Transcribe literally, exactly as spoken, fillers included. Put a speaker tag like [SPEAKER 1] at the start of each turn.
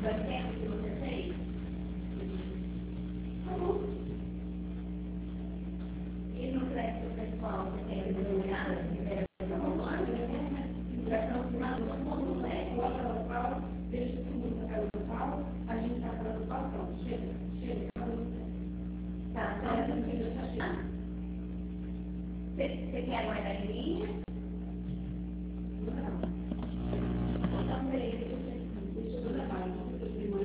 [SPEAKER 1] banquete que você fez. Tá bom. E no crédito pessoal, você tem determinada liberação lá? Liberação de uma como é? O agrotal, desde o segundo agrotal, a gente está falando patrão. Chega, chega, falou. Tá, então essa medida está chegando. Você quer guardar em linha?